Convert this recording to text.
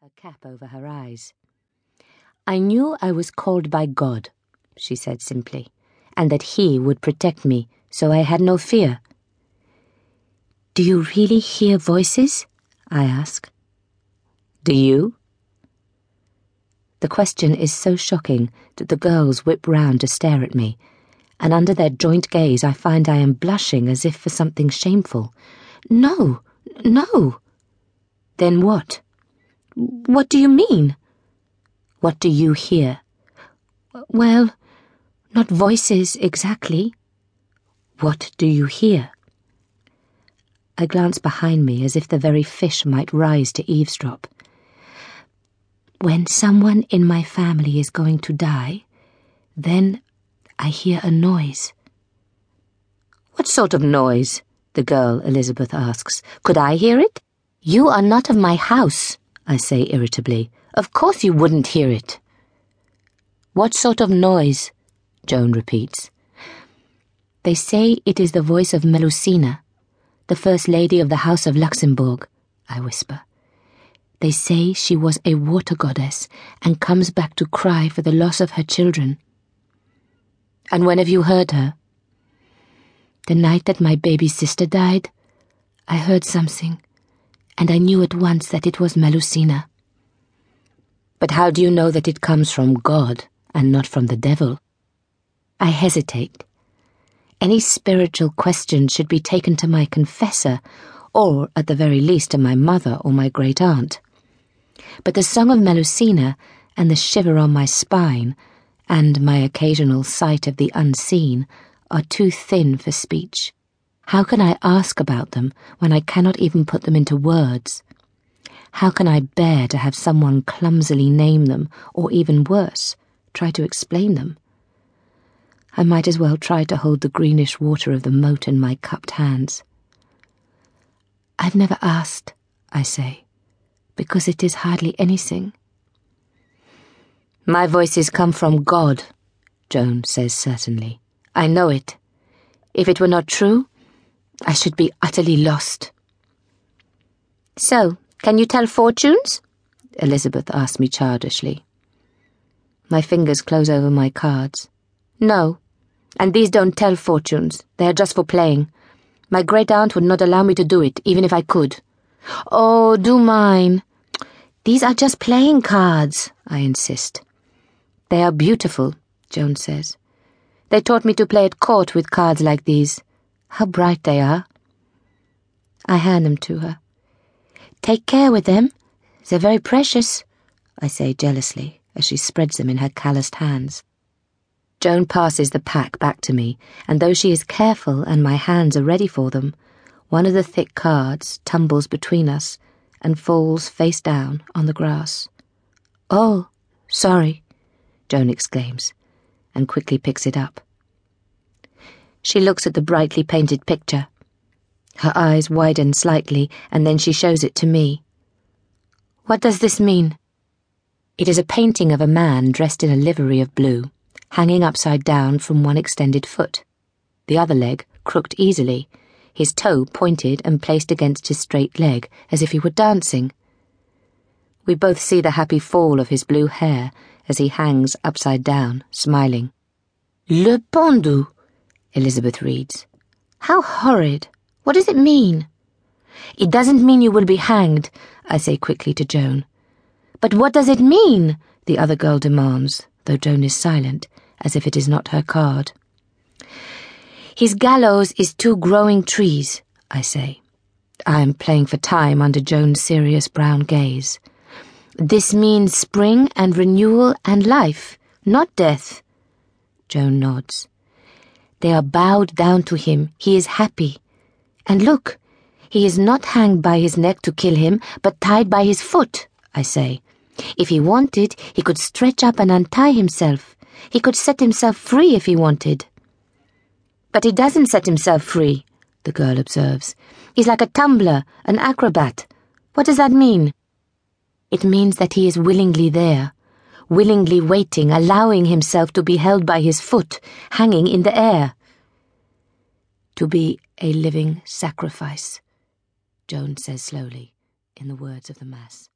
her cap over her eyes. "I knew I was called by God," she said simply, "and that He would protect me, so I had no fear." "Do you really hear voices?" I ask. "Do you?" The question is so shocking that the girls whip round to stare at me, and under their joint gaze I find I am blushing as if for something shameful. "No, no." "Then what? What do you mean?" "What do you hear?" "Well, not voices exactly." "What do you hear?" I glance behind me as if the very fish might rise to eavesdrop. "When someone in my family is going to die, then I hear a noise." "What sort of noise?" the girl Elizabeth asks. "Could I hear it?" "You are not of my house," I say irritably. "Of course you wouldn't hear it." "What sort of noise?" Joan repeats. "They say it is the voice of Melusina, the First Lady of the House of Luxembourg," I whisper. "They say she was a water goddess and comes back to cry for the loss of her children." "And when have you heard her?" "The night that my baby sister died, I heard something, and I knew at once that it was Melusina." "But how do you know that it comes from God and not from the devil?" I hesitate. Any spiritual question should be taken to my confessor, or at the very least to my mother or my great-aunt. But the song of Melusina and the shiver on my spine and my occasional sight of the unseen are too thin for speech. How can I ask about them when I cannot even put them into words? How can I bear to have someone clumsily name them, or even worse, try to explain them? I might as well try to hold the greenish water of the moat in my cupped hands. "I've never asked," I say, "because it is hardly anything." "My voices come from God," Joan says certainly. "I know it. If it were not true, I should be utterly lost." "So, can you tell fortunes?" Elizabeth asked me childishly. My fingers close over my cards. "No, and these don't tell fortunes. They are just for playing. My great-aunt would not allow me to do it, even if I could." "Oh, do mine." "These are just playing cards," I insist. "They are beautiful," Joan says. "They taught me to play at court with cards like these. How bright they are." I hand them to her. "Take care with them. They're very precious," I say jealously as she spreads them in her calloused hands. Joan passes the pack back to me, and though she is careful and my hands are ready for them, one of the thick cards tumbles between us and falls face down on the grass. "Oh, sorry," Joan exclaims, and quickly picks it up. She looks at the brightly painted picture. Her eyes widen slightly, and then she shows it to me. "What does this mean?" It is a painting of a man dressed in a livery of blue, hanging upside down from one extended foot, the other leg crooked easily, his toe pointed and placed against his straight leg, as if he were dancing. We both see the happy fall of his blue hair as he hangs upside down, smiling. "Le pendu," Elizabeth reads. "How horrid! What does it mean?" "It doesn't mean you will be hanged," I say quickly to Joan. "But what does it mean?" the other girl demands, though Joan is silent, as if it is not her card. "His gallows is 2 growing trees," I say. I am playing for time under Joan's serious brown gaze. "This means spring and renewal and life, not death." Joan nods. "They are bowed down to him. He is happy. And look, he is not hanged by his neck to kill him, but tied by his foot," I say. "If he wanted, he could stretch up and untie himself. He could set himself free if he wanted." "But he doesn't set himself free," the girl observes. "He's like a tumbler, an acrobat. What does that mean?" "It means that he is willingly there, willingly waiting, allowing himself to be held by his foot, hanging in the air." "To be a living sacrifice," Joan says slowly, in the words of the Mass.